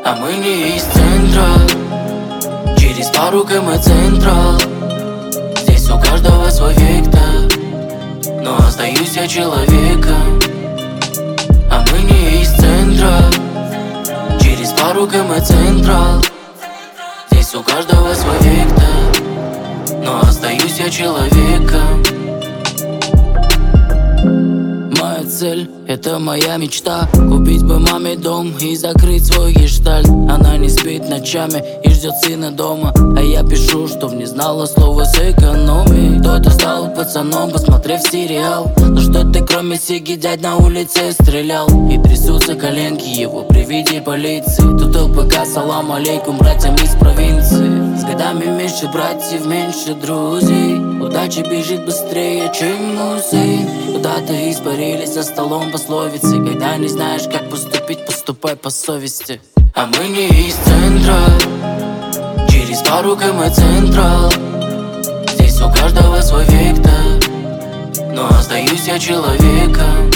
А мы не из центра, через пару км централ. Здесь у каждого свой вектор, но остаюсь я человеком. А мы не из центра, через пару км централ. Здесь у каждого свой вектор, но остаюсь я человеком. Моя цель — это моя мечта. Купить бы маме дом и закрыть свой гештальт. Она не спит ночами и ждет сына дома, а я пишу, чтоб не знала слова с экономией. Кто-то стал пацаном, посмотрев сериал. Но что ты кроме сиги дядь на улице стрелял? И трясутся коленки его при виде полиции. Тут ЛПК, салам алейкум братьям из провинции. С годами меньше братьев, меньше друзей. Удача бежит быстрее, чем музей. Куда-то испарились за столом пословицы. Когда не знаешь, как поступить, поступай по совести. А мы не из центра, через пару км централ. Здесь у каждого свой вектор, но остаюсь я человеком.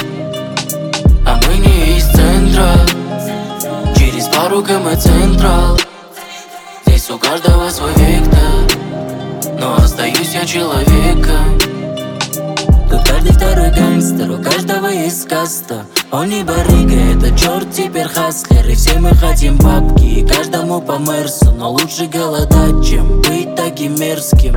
А мы не из центра, через пару км централ. Здесь у каждого свой вектор, но остаюсь я человеком. Тут каждый второй гангстер, у каждого есть каста. Он не барыга, это черт теперь хаслер. И все мы хотим бабки, и каждому по мерсу. Но лучше голодать, чем быть таким мерзким.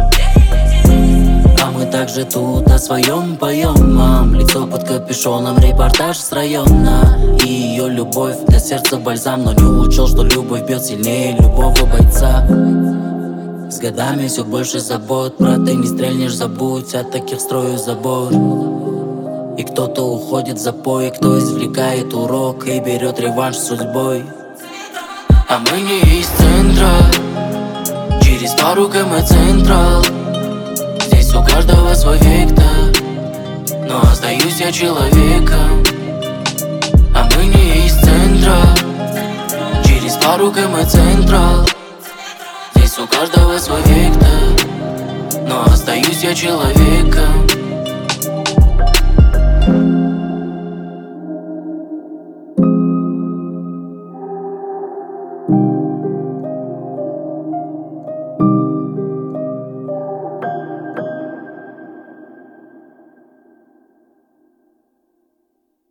А мы также тут о своем поем, мам. Лицо под капюшоном, репортаж с района. И ее любовь для сердца бальзам. Но не учел, что любовь бьет сильнее любого бойца. С годами все больше забот, брат, ты не стрельнешь, забудь. От таких строю забор. И кто-то уходит в запой, кто извлекает урок и берет реванш с судьбой. А мы не из центра, через пару км централ. Здесь у каждого свой вектор, но остаюсь я человеком. А мы не из центра, через пару км централ. Здесь у каждого свой вектор, но остаюсь я человеком.